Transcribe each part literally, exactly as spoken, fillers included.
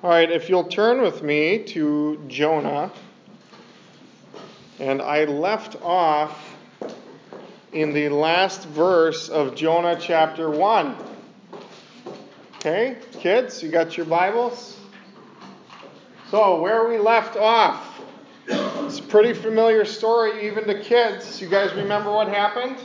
All right, if you'll turn with me to Jonah. And I left off in the last verse of Jonah chapter one. Okay, kids, you got your Bibles? So, where we left off, it's a pretty familiar story even to kids. You guys remember what happened?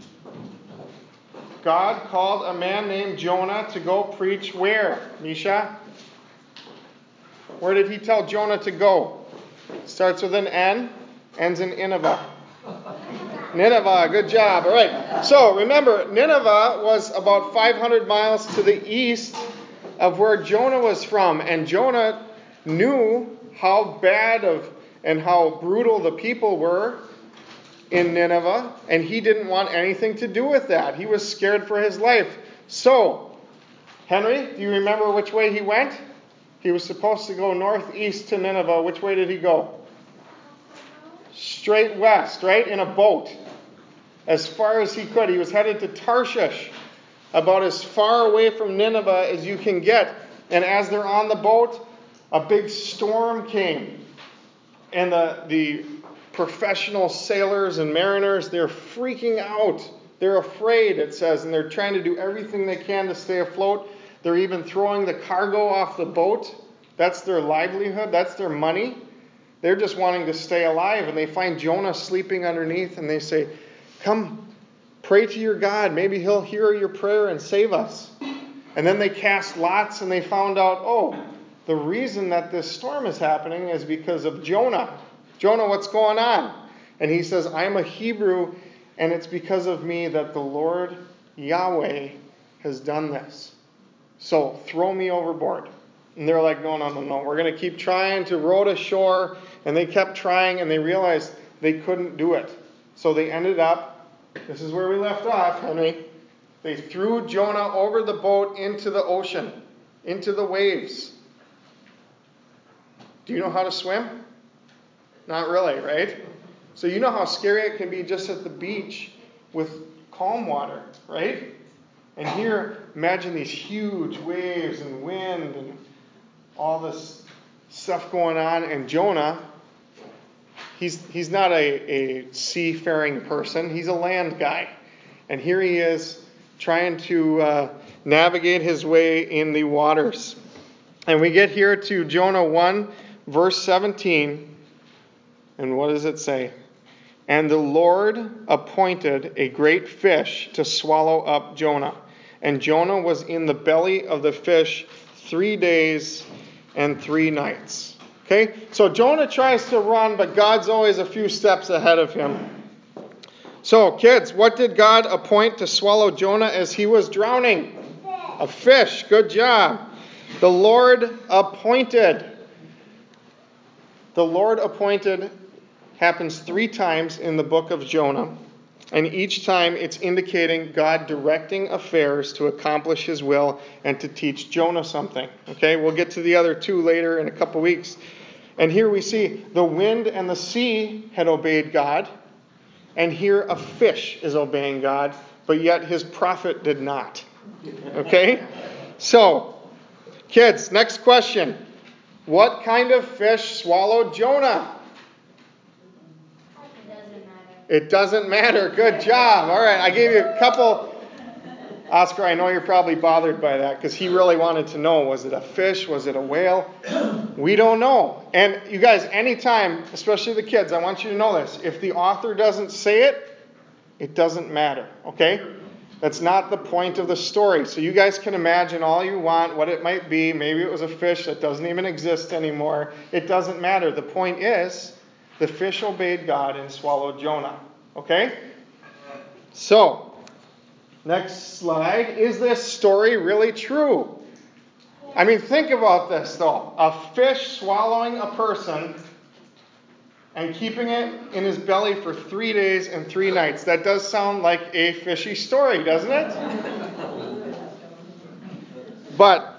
God called a man named Jonah to go preach where, Misha? Where did he tell Jonah to go? Starts with an N, ends in Nineveh. Nineveh, good job. All right. So remember, Nineveh was about five hundred miles to the east of where Jonah was from. And Jonah knew how bad of and how brutal the people were in Nineveh. And he didn't want anything to do with that. He was scared for his life. So, Henry, do you remember which way he went? He was supposed to go northeast to Nineveh. Which way did he go? Straight west, right? In a boat. As far as he could. He was headed to Tarshish. About as far away from Nineveh as you can get. And as they're on the boat, a big storm came. And the, the professional sailors and mariners, they're freaking out. They're afraid, it says. And they're trying to do everything they can to stay afloat. They're even throwing the cargo off the boat. That's their livelihood. That's their money. They're just wanting to stay alive. And they find Jonah sleeping underneath. And they say, come, pray to your God. Maybe he'll hear your prayer and save us. And then they cast lots and they found out, oh, the reason that this storm is happening is because of Jonah. Jonah, what's going on? And he says, I'm a Hebrew, and it's because of me that the Lord Yahweh has done this. So throw me overboard. And they're like, no, no, no, no. We're going to keep trying to row to shore. And they kept trying, and they realized they couldn't do it. So they ended up, this is where we left off, Henry. They threw Jonah over the boat into the ocean, into the waves. Do you know how to swim? Not really, right? So you know how scary it can be just at the beach with calm water, right? And here, imagine these huge waves and wind and all this stuff going on. And Jonah, he's he's not a, a seafaring person. He's a land guy. And here he is trying to uh, navigate his way in the waters. And we get here to Jonah one, verse seventeen. And what does it say? And the Lord appointed a great fish to swallow up Jonah. And Jonah was in the belly of the fish three days and three nights. Okay? So Jonah tries to run, but God's always a few steps ahead of him. So, kids, what did God appoint to swallow Jonah as he was drowning? A fish. Good job. The Lord appointed. The Lord appointed happens three times in the book of Jonah. And each time it's indicating God directing affairs to accomplish his will and to teach Jonah something. Okay, we'll get to the other two later in a couple weeks. And here we see the wind and the sea had obeyed God. And here a fish is obeying God, but yet his prophet did not. Okay? So, kids, next question. What kind of fish swallowed Jonah? It doesn't matter. Good job. All right, I gave you a couple. Oscar, I know you're probably bothered by that because he really wanted to know, was it a fish? Was it a whale? We don't know. And you guys, anytime, especially the kids, I want you to know this. If the author doesn't say it, it doesn't matter. Okay? That's not the point of the story. So you guys can imagine all you want, what it might be. Maybe it was a fish that doesn't even exist anymore. It doesn't matter. The point is, the fish obeyed God and swallowed Jonah. Okay? So, next slide. Is this story really true? I mean, think about this, though. A fish swallowing a person and keeping it in his belly for three days and three nights. That does sound like a fishy story, doesn't it? But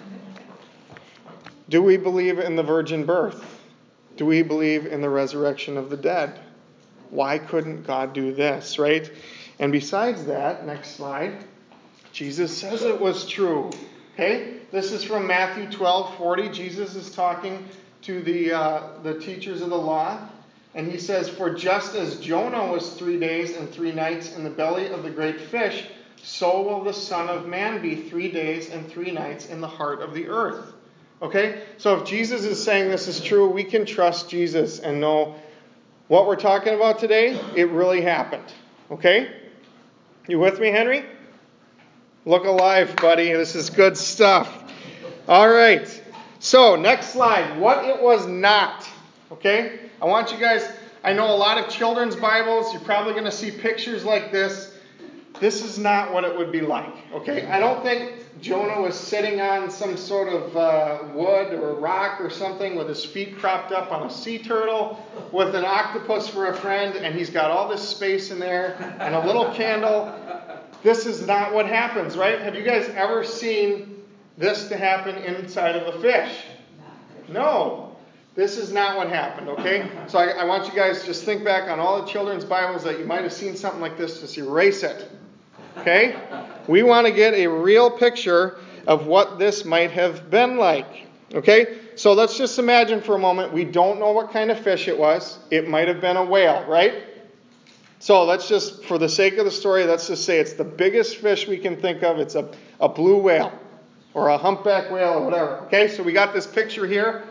do we believe in the virgin birth? Do we believe in the resurrection of the dead? Why couldn't God do this, right? And besides that, next slide, Jesus says it was true. Okay? This is from Matthew twelve forty. Jesus is talking to the uh, the teachers of the law. And he says, "For just as Jonah was three days and three nights in the belly of the great fish, so will the Son of Man be three days and three nights in the heart of the earth." Okay? So if Jesus is saying this is true, we can trust Jesus and know what we're talking about today, it really happened. Okay? You with me, Henry? Look alive, buddy. This is good stuff. All right. So, next slide. What it was not. Okay? I want you guys, I know a lot of children's Bibles, you're probably going to see pictures like this. This is not what it would be like. Okay? I don't think Jonah was sitting on some sort of uh, wood or rock or something with his feet propped up on a sea turtle with an octopus for a friend, and he's got all this space in there and a little candle. This is not what happens, right? Have you guys ever seen this to happen inside of a fish? No. This is not what happened, okay? So I, I want you guys to just think back on all the children's Bibles that you might have seen something like this. Just erase it, okay? We want to get a real picture of what this might have been like, okay? So let's just imagine for a moment we don't know what kind of fish it was. It might have been a whale, right? So let's just, for the sake of the story, let's just say it's the biggest fish we can think of. It's a, a blue whale or a humpback whale or whatever, okay? So we got this picture here.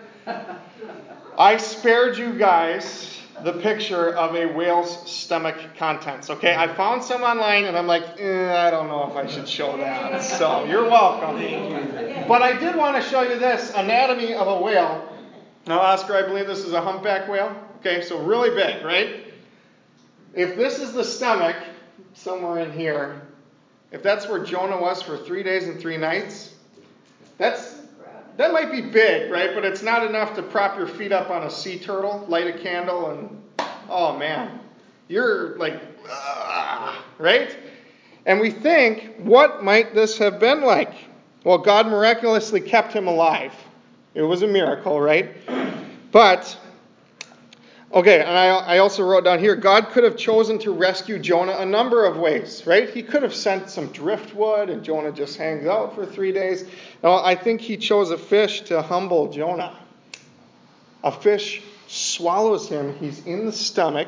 I spared you guys the picture of a whale's stomach contents, okay? I found some online, and I'm like, eh, I don't know if I should show that. So you're welcome. But I did want to show you this anatomy of a whale. Now, Oscar, I believe this is a humpback whale. Okay, so really big, right? If this is the stomach, somewhere in here, if that's where Jonah was for three days and three nights, that's That might be big, right? But it's not enough to prop your feet up on a sea turtle, light a candle, and, oh man, you're like, ah, right? And we think, what might this have been like? Well, God miraculously kept him alive. It was a miracle, right? But, okay, and I, I also wrote down here, God could have chosen to rescue Jonah a number of ways, right? He could have sent some driftwood and Jonah just hangs out for three days. No, I think he chose a fish to humble Jonah. A fish swallows him. He's in the stomach.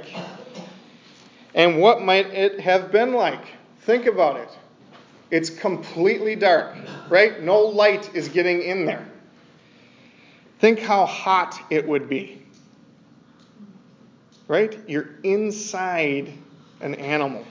And what might it have been like? Think about it. It's completely dark, right? No light is getting in there. Think how hot it would be. Right? You're inside an animal.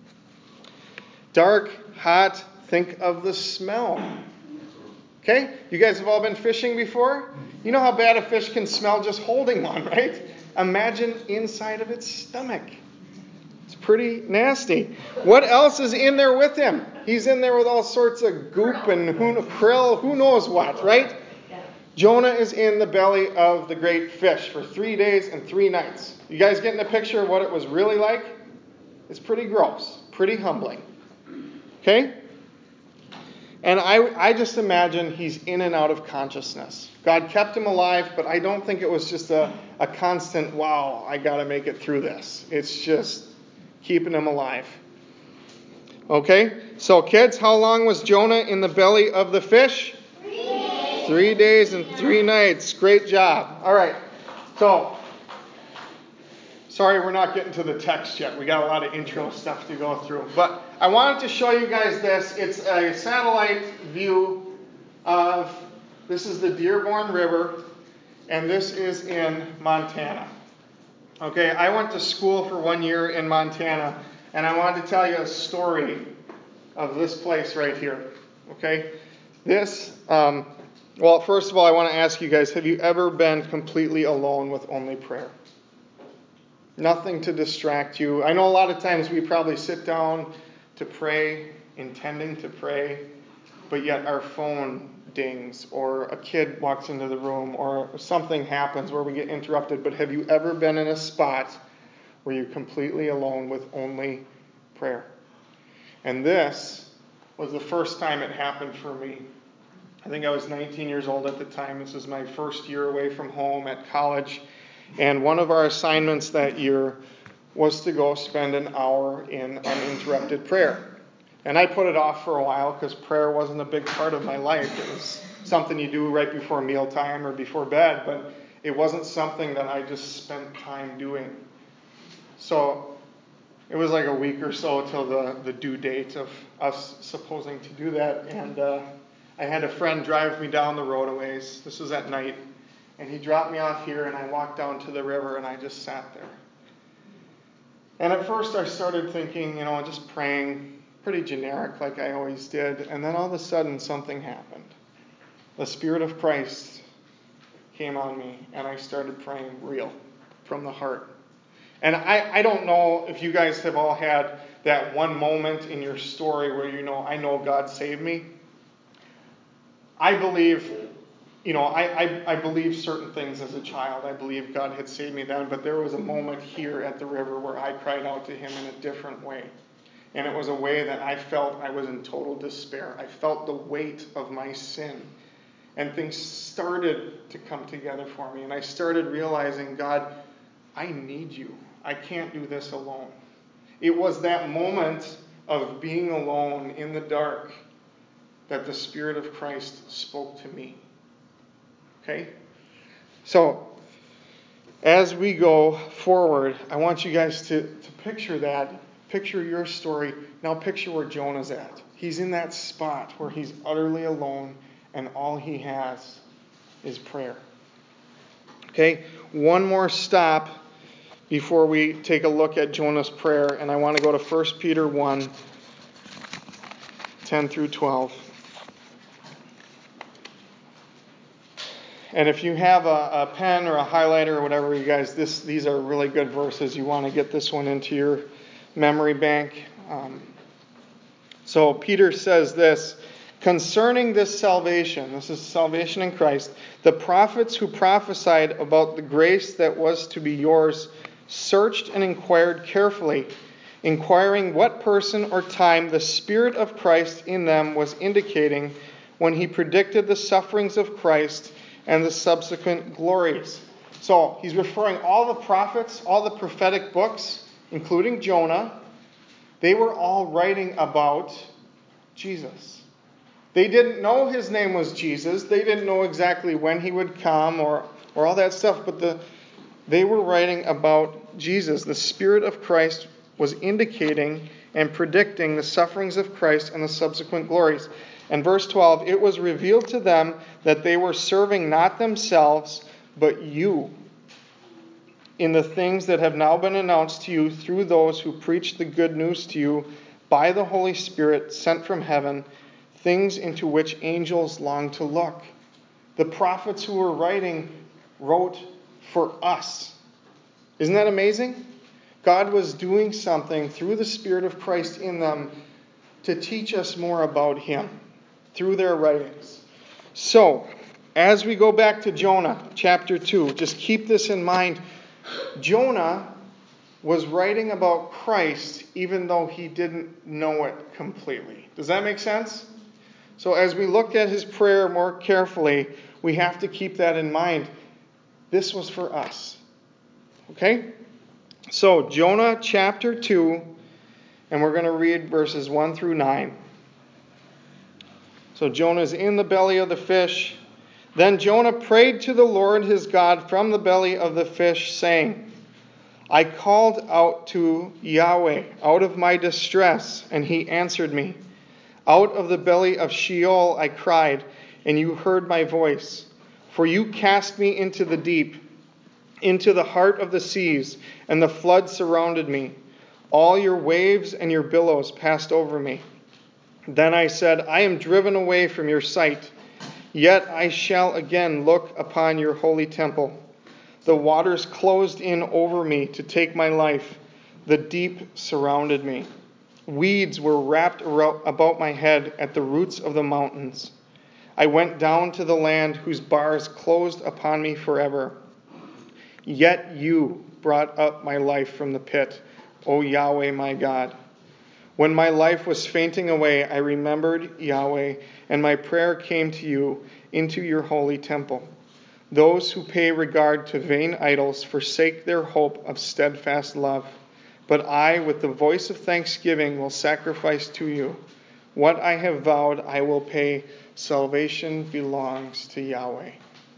Dark, hot, think of the smell. Okay? You guys have all been fishing before? You know how bad a fish can smell just holding one, right? Imagine inside of its stomach. It's pretty nasty. What else is in there with him? He's in there with all sorts of goop and who, krill, who knows what, right? Jonah is in the belly of the great fish for three days and three nights. You guys getting a picture of what it was really like? It's pretty gross, pretty humbling. Okay? And I, I just imagine he's in and out of consciousness. God kept him alive, but I don't think it was just a, a constant, wow, I got to make it through this. It's just keeping him alive. Okay? So kids, how long was Jonah in the belly of the fish? Three days and three nights. Great job. All right. So, sorry we're not getting to the text yet. We got a lot of intro stuff to go through. But I wanted to show you guys this. It's a satellite view of, this is the Dearborn River, and this is in Montana. Okay, I went to school for one year in Montana, and I wanted to tell you a story of this place right here. Okay, this... Um, Well, first of all, I want to ask you guys, have you ever been completely alone with only prayer? Nothing to distract you. I know a lot of times we probably sit down to pray, intending to pray, but yet our phone dings, or a kid walks into the room, or something happens where we get interrupted. But have you ever been in a spot where you're completely alone with only prayer? And this was the first time it happened for me. I think I was nineteen years old at the time. This was my first year away from home at college. And one of our assignments that year was to go spend an hour in uninterrupted prayer. And I put it off for a while because prayer wasn't a big part of my life. It was something you do right before mealtime or before bed, but it wasn't something that I just spent time doing. So it was like a week or so till the, the due date of us supposing to do that. And uh, I had a friend drive me down the road a ways. This was at night. And he dropped me off here, and I walked down to the river, and I just sat there. And at first I started thinking, you know, just praying, pretty generic like I always did. And then all of a sudden something happened. The Spirit of Christ came on me, and I started praying real from the heart. And I, I don't know if you guys have all had that one moment in your story where you know, I know God saved me. I believe, you know, I, I, I believe certain things as a child. I believe God had saved me then, but there was a moment here at the river where I cried out to him in a different way. And it was a way that I felt I was in total despair. I felt the weight of my sin. And things started to come together for me. And I started realizing, God, I need you. I can't do this alone. It was that moment of being alone in the dark that the Spirit of Christ spoke to me. Okay? So, as we go forward, I want you guys to, to picture that. Picture your story. Now picture where Jonah's at. He's in that spot where he's utterly alone, and all he has is prayer. Okay? One more stop before we take a look at Jonah's prayer, and I want to go to First Peter one, ten through twelve. And if you have a, a pen or a highlighter or whatever, you guys, this these are really good verses. You want to get this one into your memory bank. Um, so Peter says this, concerning this salvation, this is salvation in Christ, the prophets who prophesied about the grace that was to be yours searched and inquired carefully, inquiring what person or time the Spirit of Christ in them was indicating when he predicted the sufferings of Christ and the subsequent glories. So he's referring all the prophets, all the prophetic books, including Jonah, they were all writing about Jesus. They didn't know his name was Jesus. They didn't know exactly when he would come or, or all that stuff, but the they were writing about Jesus. The Spirit of Christ was indicating and predicting the sufferings of Christ and the subsequent glories. And verse twelve, it was revealed to them that they were serving not themselves, but you, in the things that have now been announced to you through those who preach the good news to you by the Holy Spirit sent from heaven, things into which angels long to look. The prophets who were writing wrote for us. Isn't that amazing? God was doing something through the Spirit of Christ in them to teach us more about him through their writings. So, as we go back to Jonah chapter two, just keep this in mind. Jonah was writing about Christ even though he didn't know it completely. Does that make sense? So as we look at his prayer more carefully, we have to keep that in mind. This was for us. Okay? So, Jonah chapter two, and we're going to read verses one through nine. So, Jonah's in the belly of the fish. Then Jonah prayed to the Lord his God from the belly of the fish, saying, I called out to Yahweh out of my distress, and he answered me. Out of the belly of Sheol I cried, and you heard my voice. For you cast me into the deep, into the heart of the seas, and the flood surrounded me. All your waves and your billows passed over me. Then I said, I am driven away from your sight, yet I shall again look upon your holy temple. The waters closed in over me to take my life. The deep surrounded me. Weeds were wrapped about my head at the roots of the mountains. I went down to the land whose bars closed upon me forever. Yet you brought up my life from the pit, O Yahweh my God. When my life was fainting away, I remembered Yahweh, and my prayer came to you into your holy temple. Those who pay regard to vain idols forsake their hope of steadfast love. But I, with the voice of thanksgiving, will sacrifice to you. What I have vowed I will pay, Salvation belongs to Yahweh.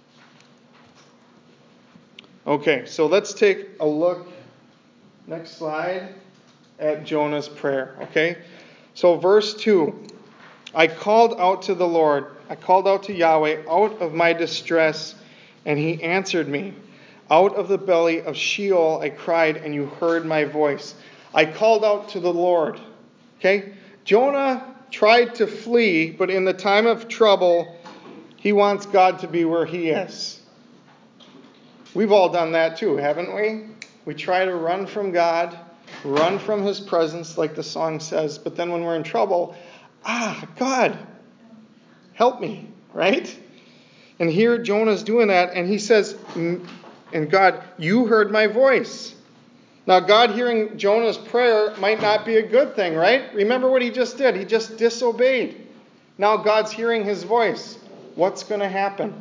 Okay, so let's take a look, next slide, at Jonah's prayer, okay? So verse two, I called out to the Lord, I called out to Yahweh out of my distress, and he answered me. Out of the belly of Sheol I cried, and you heard my voice. I called out to the Lord, okay? Jonah tried to flee, but in the time of trouble, he wants God to be where he is. We've all done that too, haven't we? We try to run from God, run from his presence, like the song says, but then when we're in trouble, ah, God, help me, right? And here Jonah's doing that, and he says, and God, you heard my voice. Now, God hearing Jonah's prayer might not be a good thing, right? Remember what he just did. He just disobeyed. Now God's hearing his voice. What's going to happen?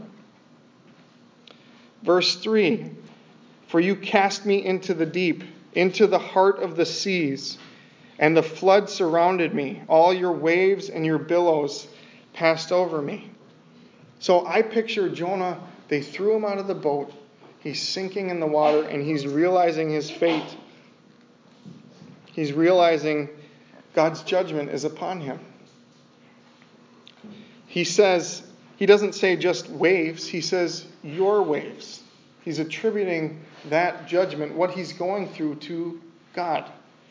Verse three, for you cast me into the deep, into the heart of the seas, and the flood surrounded me. All your waves and your billows passed over me. So I picture Jonah, they threw him out of the boat. He's sinking in the water, and he's realizing his fate. He's realizing God's judgment is upon him. He says, he doesn't say just waves, he says your waves. He's attributing that judgment, what he's going through, to God.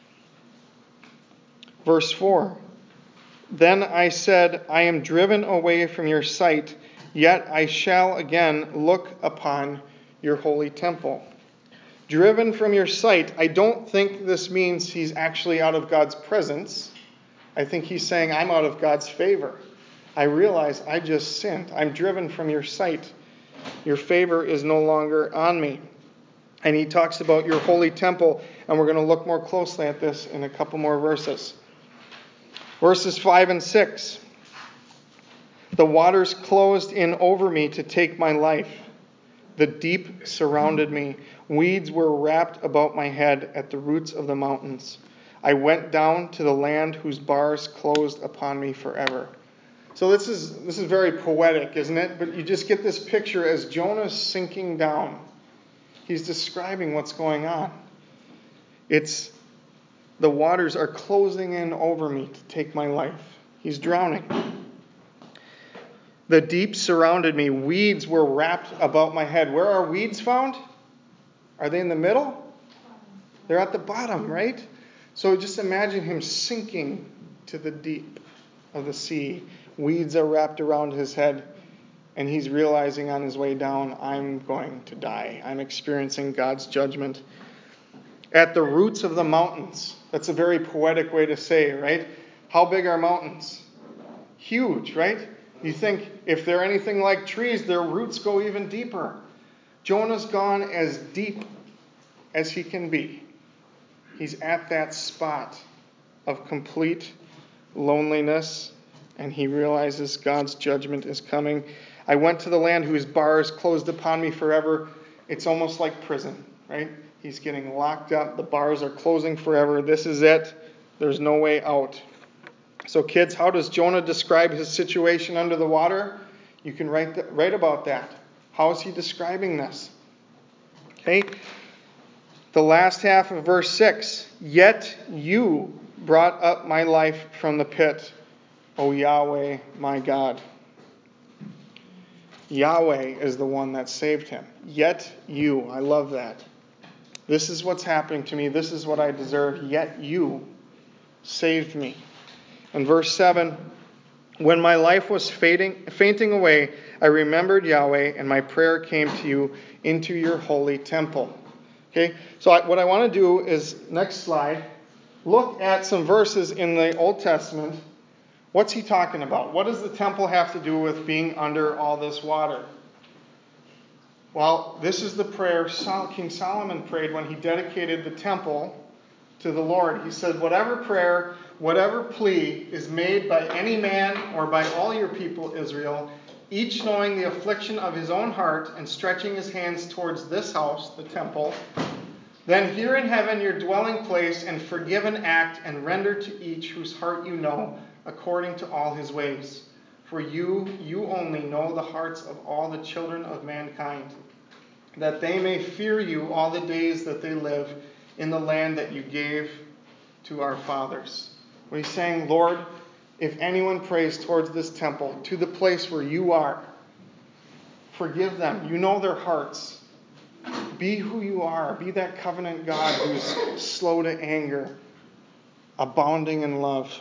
Verse four, then I said, I am driven away from your sight, yet I shall again look upon your holy temple. Driven from your sight, I don't think this means he's actually out of God's presence. I think he's saying, I'm out of God's favor. I realize I just sinned. I'm driven from your sight. Your favor is no longer on me. And he talks about your holy temple, and we're going to look more closely at this in a couple more verses. Verses five and six. The waters closed in over me to take my life. The deep surrounded me. Weeds were wrapped about my head at the roots of the mountains. I went down to the land whose bars closed upon me forever. So this is this is very poetic, isn't it? But you just get this picture as Jonah's sinking down. He's describing what's going on. It's the waters are closing in over me to take my life. He's drowning. The deep surrounded me. Weeds were wrapped about my head. Where are weeds found? Are they in the middle? They're at the bottom, right? So just imagine him sinking to the deep of the sea. Weeds are wrapped around his head, and he's realizing on his way down, I'm going to die. I'm experiencing God's judgment. At the roots of the mountains. That's a very poetic way to say, right? How big are mountains? Huge, right? You think if they're anything like trees, their roots go even deeper. Jonah's gone as deep as he can be. He's at that spot of complete loneliness, and he realizes God's judgment is coming. I went to the land whose bars closed upon me forever. It's almost like prison, right? He's getting locked up. The bars are closing forever. This is it. There's no way out. So kids, how does Jonah describe his situation under the water? You can write, the, write about that. How is he describing this? Okay. The last half of verse six. Yet you brought up my life from the pit, O Yahweh, my God. Yahweh is the one that saved him. Yet you. I love that. This is what's happening to me. This is what I deserve. Yet you saved me. In verse seven, when my life was fading, fainting away, I remembered Yahweh, and my prayer came to you into your holy temple. Okay, so I, what I want to do is, next slide, look at some verses in the Old Testament. What's he talking about? What does the temple have to do with being under all this water? Well, this is the prayer King Solomon prayed when he dedicated the temple to the Lord. He said, whatever prayer, whatever plea is made by any man or by all your people, Israel, each knowing the affliction of his own heart and stretching his hands towards this house, the temple, then hear in heaven your dwelling place and forgive an act and render to each whose heart you know according to all his ways. For you, you only know the hearts of all the children of mankind, that they may fear you all the days that they live in the land that you gave to our fathers. What he's saying, Lord, if anyone prays towards this temple, to the place where you are, forgive them. You know their hearts. Be who you are. Be that covenant God who's slow to anger, abounding in love.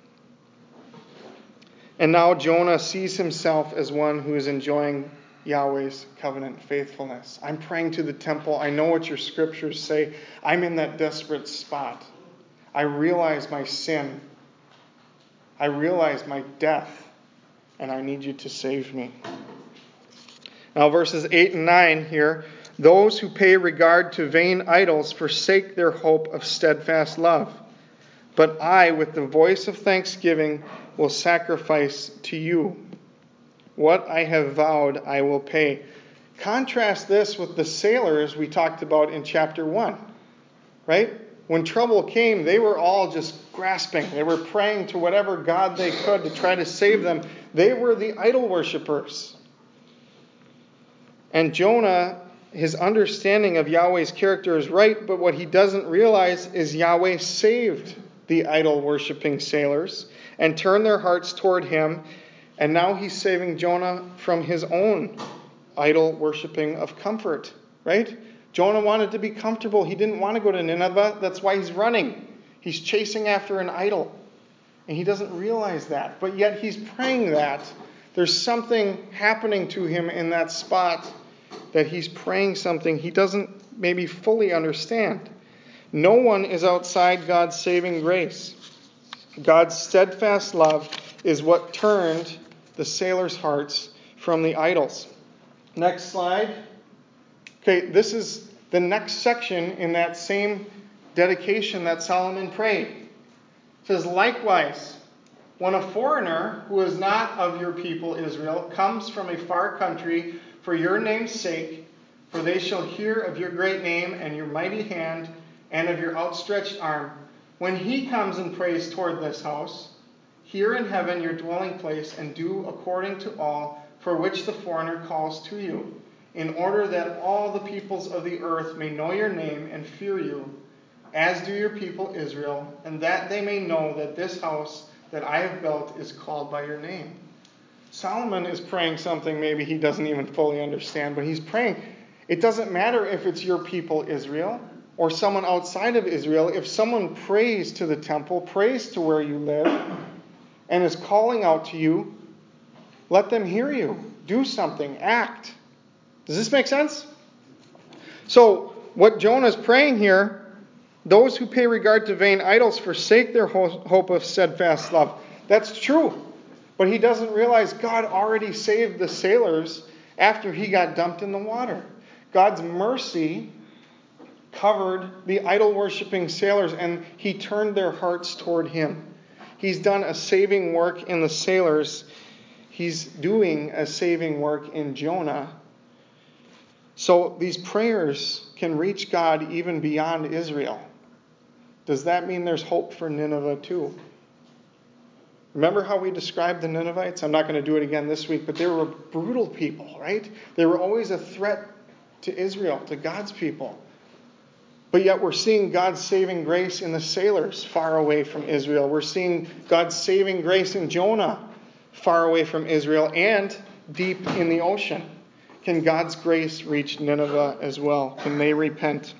And now Jonah sees himself as one who is enjoying Yahweh's covenant faithfulness. I'm praying to the temple. I know what your scriptures say. I'm in that desperate spot. I realize my sin. I realize my death. And I need you to save me. Now verses eight and nine here. Those who pay regard to vain idols forsake their hope of steadfast love. But I, with the voice of thanksgiving, will sacrifice to you. What I have vowed, I will pay. Contrast this with the sailors we talked about in chapter one. Right? When trouble came, they were all just grasping. They were praying to whatever God they could to try to save them. They were the idol worshippers. And Jonah, his understanding of Yahweh's character is right, but what he doesn't realize is Yahweh saved the idol-worshipping sailors and turned their hearts toward him, and now he's saving Jonah from his own idol-worshipping of comfort, right? Jonah wanted to be comfortable. He didn't want to go to Nineveh. That's why he's running. He's chasing after an idol, and he doesn't realize that, but yet he's praying that. There's something happening to him in that spot that he's praying something he doesn't maybe fully understand. No one is outside God's saving grace. God's steadfast love is what turned the sailors' hearts from the idols. Next slide. Okay, this is the next section in that same dedication that Solomon prayed. It says, likewise, when a foreigner who is not of your people Israel comes from a far country for your name's sake, for they shall hear of your great name and your mighty hand and of your outstretched arm. When he comes and prays toward this house, hear in heaven your dwelling place, and do according to all for which the foreigner calls to you, in order that all the peoples of the earth may know your name and fear you, as do your people Israel, and that they may know that this house that I have built is called by your name. Solomon is praying something maybe he doesn't even fully understand, but he's praying. It doesn't matter if it's your people Israel or someone outside of Israel. If someone prays to the temple, prays to where you live, and is calling out to you, let them hear you. Do something. Act. Does this make sense? So, what Jonah is praying here, those who pay regard to vain idols forsake their hope of steadfast love. That's true. But he doesn't realize God already saved the sailors after he got dumped in the water. God's mercy covered the idol-worshipping sailors, and he turned their hearts toward him. He's done a saving work in the sailors. He's doing a saving work in Jonah. So these prayers can reach God even beyond Israel. Does that mean there's hope for Nineveh too? Remember how we described the Ninevites? I'm not going to do it again this week, but they were brutal people, right? They were always a threat to Israel, to God's people. But yet we're seeing God's saving grace in the sailors far away from Israel. We're seeing God's saving grace in Jonah far away from Israel and deep in the ocean. Can God's grace reach Nineveh as well? Can they repent?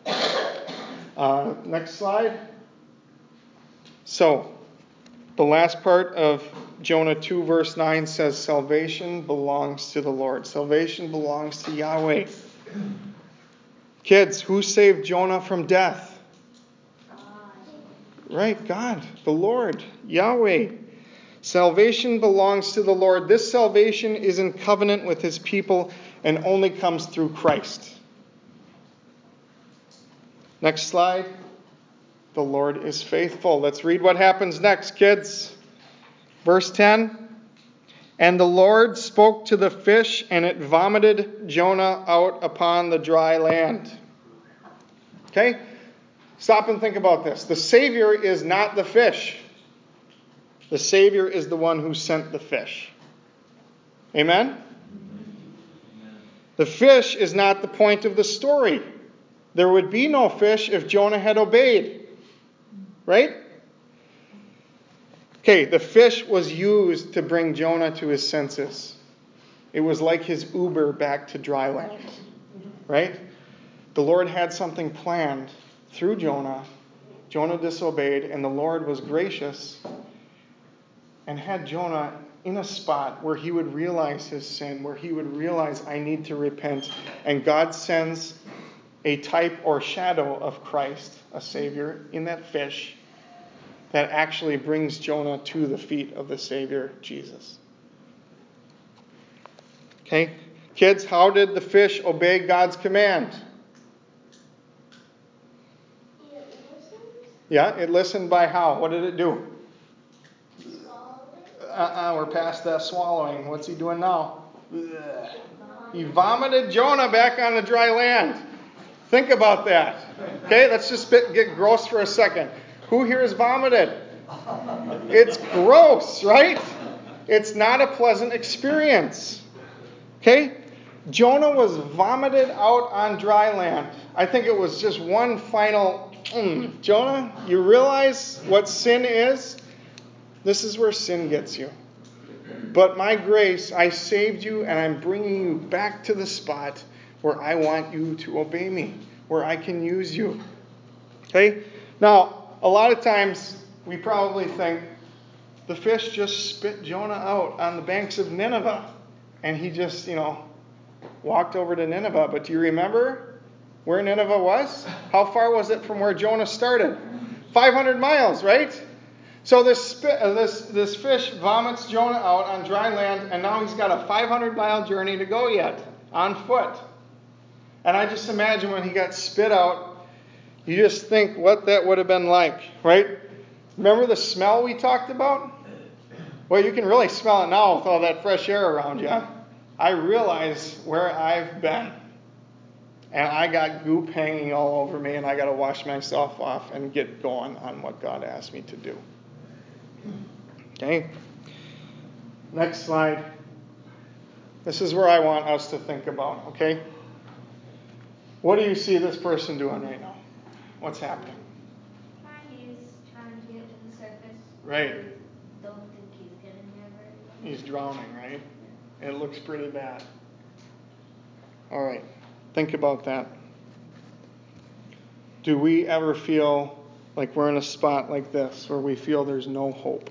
Uh, next slide. So, the last part of Jonah two verse nine says, salvation belongs to the Lord. Salvation belongs to Yahweh. Kids, who saved Jonah from death? God. Right, God, the Lord, Yahweh. Salvation belongs to the Lord. This salvation is in covenant with his people and only comes through Christ. Next slide. The Lord is faithful. Let's read what happens next, kids. Verse ten. And the Lord spoke to the fish, and it vomited Jonah out upon the dry land. Okay? Stop and think about this. The Savior is not the fish. The Savior is the one who sent the fish. Amen? The fish is not the point of the story. There would be no fish if Jonah had obeyed. Right? Okay, the fish was used to bring Jonah to his senses. It was like his Uber back to dry land. Right? The Lord had something planned through Jonah. Jonah disobeyed, and the Lord was gracious and had Jonah in a spot where he would realize his sin, where he would realize, I need to repent. And God sends a type or shadow of Christ, a Savior, in that fish that actually brings Jonah to the feet of the Savior, Jesus. Okay? Kids, how did the fish obey God's command? It listened. Yeah, it listened by how? What did it do? Uh-uh, we're past that swallowing. What's he doing now? Ugh. He vomited Jonah back on the dry land. Think about that. Okay, let's just get gross for a second. Who here has vomited? It's gross, right? It's not a pleasant experience. Okay? Jonah was vomited out on dry land. I think it was just one final, mm, Jonah, you realize what sin is? This is where sin gets you. But my grace, I saved you, and I'm bringing you back to the spot where I want you to obey me, where I can use you. Okay? Now, a lot of times we probably think the fish just spit Jonah out on the banks of Nineveh, and he just, you know, walked over to Nineveh. But do you remember where Nineveh was? How far was it from where Jonah started? five hundred miles, right? So this, spit, uh, this this fish vomits Jonah out on dry land, and now he's got a five hundred mile journey to go yet, on foot. And I just imagine when he got spit out, you just think what that would have been like, right? Remember the smell we talked about? Well, you can really smell it now with all that fresh air around you. I realize where I've been. And I got goop hanging all over me, and I got to wash myself off and get going on what God asked me to do. Okay? Next slide. This is where I want us to think about, okay? What do you see this person doing right now? What's happening? He's trying to get to the surface. Right. I don't think he's getting there very well. He's drowning, right? It looks pretty bad. All right. Think about that. Do we ever feel like we're in a spot like this where we feel there's no hope?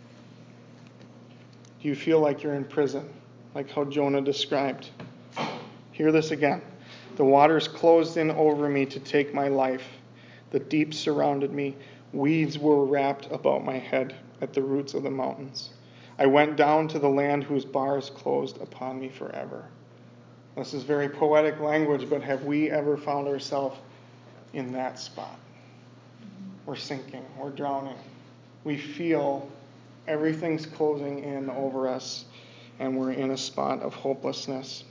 Do you feel like you're in prison, like how Jonah described? Hear this again. The waters closed in over me to take my life. The deep surrounded me. Weeds were wrapped about my head at the roots of the mountains. I went down to the land whose bars closed upon me forever. This is very poetic language, but have we ever found ourselves in that spot? We're sinking. We're drowning. We feel everything's closing in over us, and we're in a spot of hopelessness.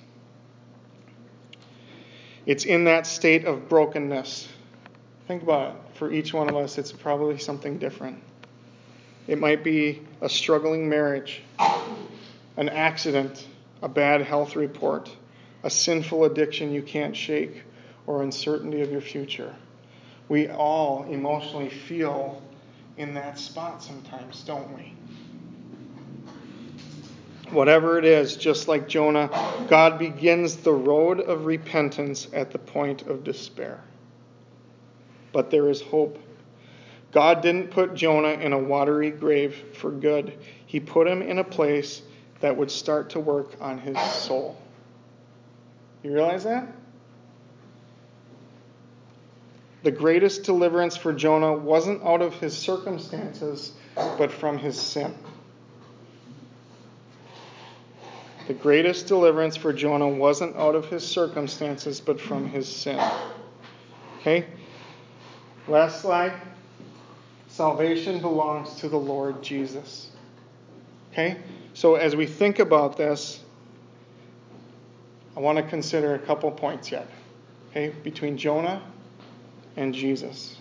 It's in that state of brokenness. Think about it. For each one of us, it's probably something different. It might be a struggling marriage, an accident, a bad health report, a sinful addiction you can't shake, or uncertainty of your future. We all emotionally feel in that spot sometimes, don't we? Whatever it is, just like Jonah, God begins the road of repentance at the point of despair. But there is hope. God didn't put Jonah in a watery grave for good. He put him in a place that would start to work on his soul. You realize that? The greatest deliverance for Jonah wasn't out of his circumstances, but from his sin. The greatest deliverance for Jonah wasn't out of his circumstances, but from his sin. Okay? Last slide. Salvation belongs to the Lord Jesus. Okay? So as we think about this, I want to consider a couple points yet. Okay? Between Jonah and Jesus.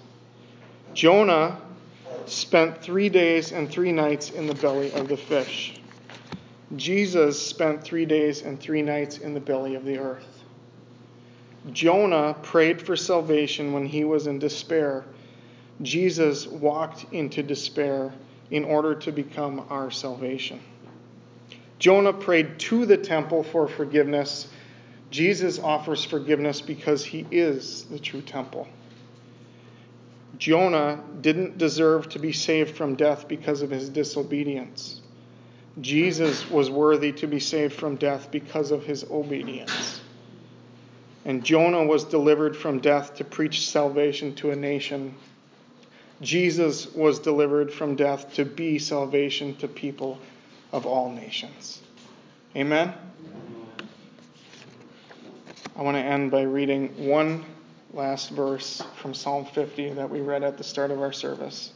Jonah spent three days and three nights in the belly of the fish. Jesus spent three days and three nights in the belly of the earth. Jonah prayed for salvation when he was in despair. Jesus walked into despair in order to become our salvation. Jonah prayed to the temple for forgiveness. Jesus offers forgiveness because he is the true temple. Jonah didn't deserve to be saved from death because of his disobedience. Jesus was worthy to be saved from death because of his obedience. And Jonah was delivered from death to preach salvation to a nation. Jesus was delivered from death to be salvation to people of all nations. Amen? I want to end by reading one last verse from Psalm fifty that we read at the start of our service.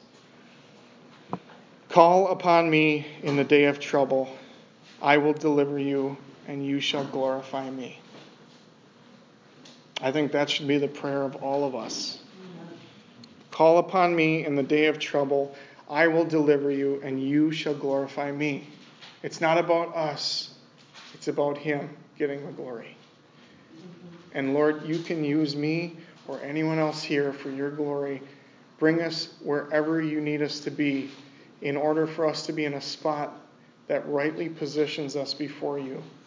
Call upon me in the day of trouble. I will deliver you, and you shall glorify me. I think that should be the prayer of all of us. Call upon me in the day of trouble. I will deliver you, and you shall glorify me. It's not about us. It's about him getting the glory. And Lord, you can use me or anyone else here for your glory. Bring us wherever you need us to be in order for us to be in a spot that rightly positions us before you.